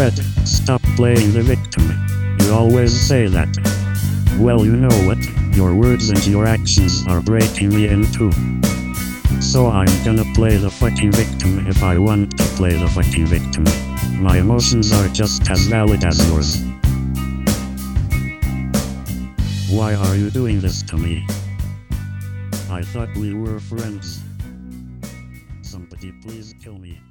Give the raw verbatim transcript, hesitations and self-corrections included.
Fred, stop playing the victim. You always say that. Well, you know what? Your words and your actions are breaking me in two. So I'm gonna play the fucking victim if I want to play the fucking victim. My emotions are just as valid as yours. Why are you doing this to me? I thought we were friends. Somebody please kill me.